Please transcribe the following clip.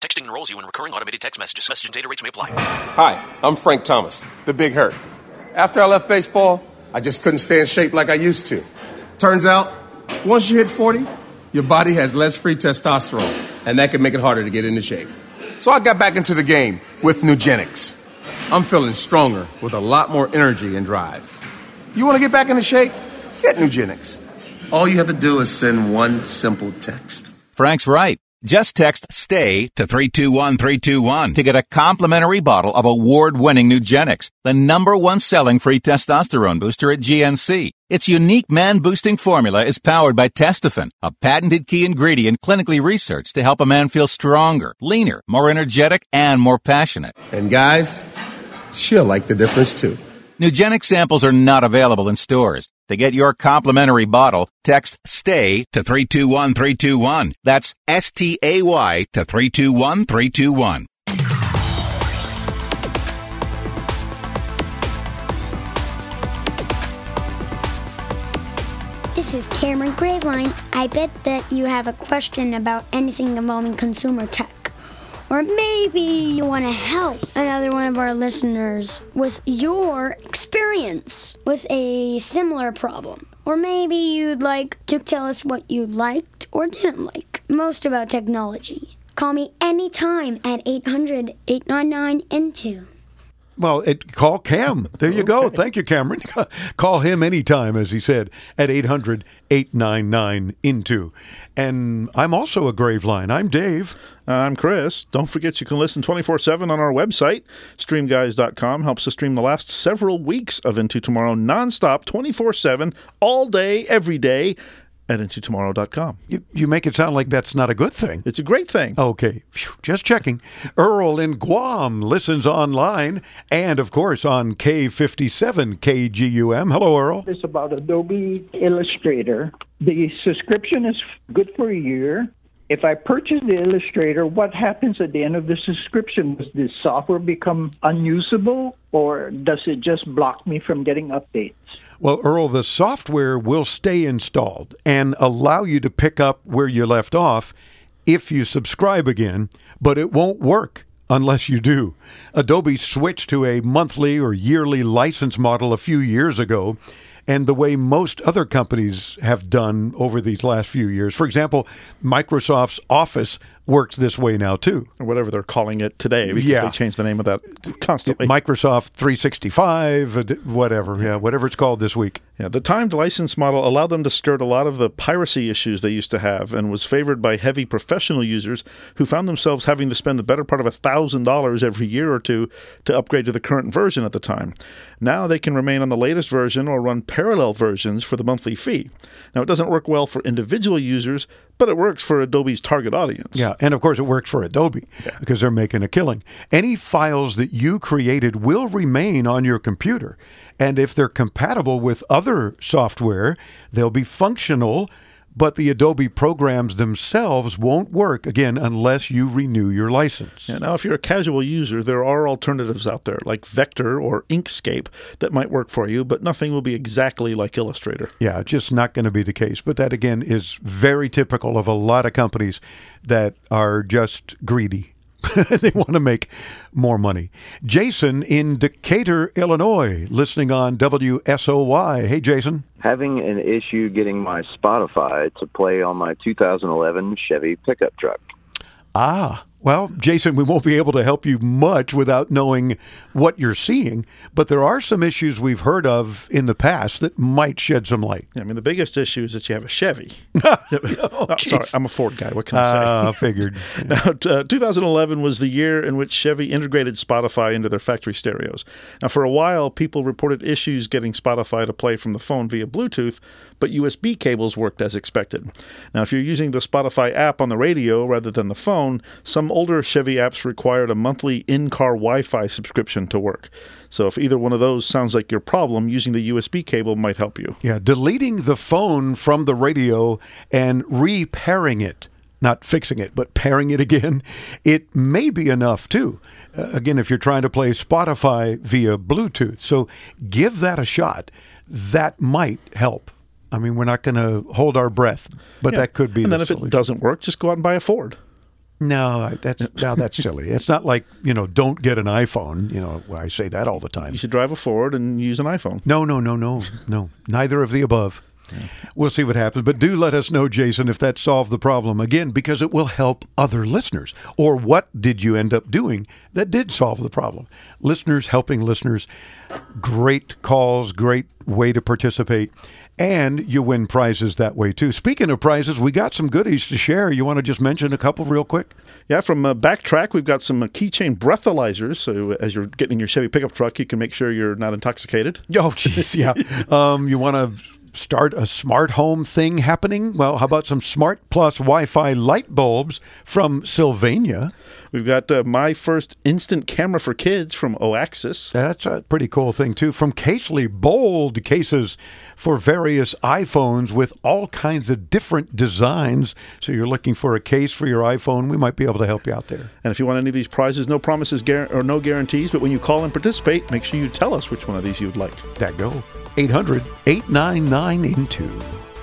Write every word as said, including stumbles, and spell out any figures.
Texting enrolls you in recurring automated text messages. Message and data rates may apply. Hi, I'm Frank Thomas, the Big Hurt. After I left baseball, I just couldn't stay in shape like I used to. Turns out, once you hit forty, your body has less free testosterone, and that can make it harder to get into shape. So I got back into the game with Nugenics. I'm feeling stronger with a lot more energy and drive. You want to get back into shape? Get Nugenics. All you have to do is send one simple text. Frank's right. Just text STAY to three two one three two one to get a complimentary bottle of award-winning Nugenics, the number one selling free testosterone booster at G N C. Its unique man-boosting formula is powered by Testofen, a patented key ingredient clinically researched to help a man feel stronger, leaner, more energetic, and more passionate. And guys, she'll like the difference too. Nugenics samples are not available in stores. To get your complimentary bottle, text STAY to three two one three two one. That's S T A Y to three two one three two one. This is Cameron Graveline. I bet that you have a question about anything involving consumer tech. Or maybe you want to help another one of our listeners with your experience with a similar problem. Or maybe you'd like to tell us what you liked or didn't like most about technology. Call me anytime at eight hundred, eight nine nine, N two. Well, it, call Cam. There you go. Okay. Thank you, Cameron. Call him anytime, as he said, at eight hundred, eight nine nine, N two. And I'm also a Graveline. I'm Dave. I'm Chris. Don't forget you can listen twenty-four seven on our website. stream guys dot com helps us stream the last several weeks of Into Tomorrow nonstop, twenty-four seven, all day, every day at into tomorrow dot com. You, you make it sound like that's not a good thing. It's a great thing. Okay, Phew, just checking. Earl in Guam listens online and, of course, on K fifty-seven K G U M. Hello, Earl. It's about Adobe Illustrator. The subscription is good for a year. If I purchase the Illustrator, what happens at the end of the subscription? Does the software become unusable, or does it just block me from getting updates? Well, Earl, the software will stay installed and allow you to pick up where you left off if you subscribe again, but it won't work unless you do. Adobe switched to a monthly or yearly license model a few years ago, and the way most other companies have done over these last few years. For example, Microsoft's Office works this way now, too. Or whatever they're calling it today, because Yeah. they change the name of that constantly. Microsoft three sixty-five, uh, whatever, yeah, whatever it's called this week. Yeah, the timed license model allowed them to skirt a lot of the piracy issues they used to have and was favored by heavy professional users who found themselves having to spend the better part of one thousand dollars every year or two to upgrade to the current version at the time. Now they can remain on the latest version or run parallel versions for the monthly fee. Now, it doesn't work well for individual users, but it works for Adobe's target audience. Yeah, and of course it works for Adobe Yeah. because they're making a killing. Any files that you created will remain on your computer. And if they're compatible with other software, they'll be functional, but the Adobe programs themselves won't work, again, unless you renew your license. Yeah, now, if you're a casual user, there are alternatives out there like Vector or Inkscape that might work for you, but nothing will be exactly like Illustrator. Yeah, it's just not going to be the case. But that, again, is very typical of a lot of companies that are just greedy. They want to make more money. Jason in Decatur, Illinois, listening on W S O Y. Hey, Jason. Having an issue getting my Spotify to play on my two thousand eleven Chevy pickup truck. Ah, well, Jason, we won't be able to help you much without knowing what you're seeing, but there are some issues we've heard of in the past that might shed some light. Yeah, I mean, the biggest issue is that you have a Chevy. oh, oh, sorry, I'm a Ford guy. What can I say? Ah, uh, figured. Now, uh, two thousand eleven was the year in which Chevy integrated Spotify into their factory stereos. Now, for a while, people reported issues getting Spotify to play from the phone via Bluetooth, but U S B cables worked as expected. Now, if you're using the Spotify app on the radio rather than the phone, some older Chevy apps required a monthly in-car Wi-Fi subscription to work. So if either one of those sounds like your problem, using the U S B cable might help you. Yeah, deleting the phone from the radio and repairing it, not fixing it, but pairing it again, it may be enough too. Uh, again, if you're trying to play Spotify via Bluetooth. So give that a shot. That might help. I mean, we're not going to hold our breath, but Yeah. that could be And the then if solution. it doesn't work, just go out and buy a Ford. No, that's now that's silly. It's not like, you know, don't get an iPhone. You know, I say that all the time. You should drive a Ford and use an iPhone. No, no, no, no, no. Neither of the above. Yeah. We'll see what happens. But do let us know, Jason, if that solved the problem. Again, because it will help other listeners. Or what did you end up doing that did solve the problem? Listeners helping listeners. Great calls, great way to participate. And you win prizes that way, too. Speaking of prizes, we got some goodies to share. You want to just mention a couple real quick? Yeah, from uh, Backtrack, we've got some uh, keychain breathalyzers. So uh, as you're getting in your Chevy pickup truck, you can make sure you're not intoxicated. Oh, jeez, yeah. um, you want to start a smart home thing happening? Well, how about some Smart Plus Wi-Fi light bulbs from Sylvania? We've got uh, My First Instant Camera for Kids from Oaxis. That's a pretty cool thing, too. From Casely, bold cases for various iPhones with all kinds of different designs. So you're looking for a case for your iPhone, we might be able to help you out there. And if you want any of these prizes, no promises gar- or no guarantees, but when you call and participate, make sure you tell us which one of these you would like. That go. eight hundred, eight nine nine, I N T U.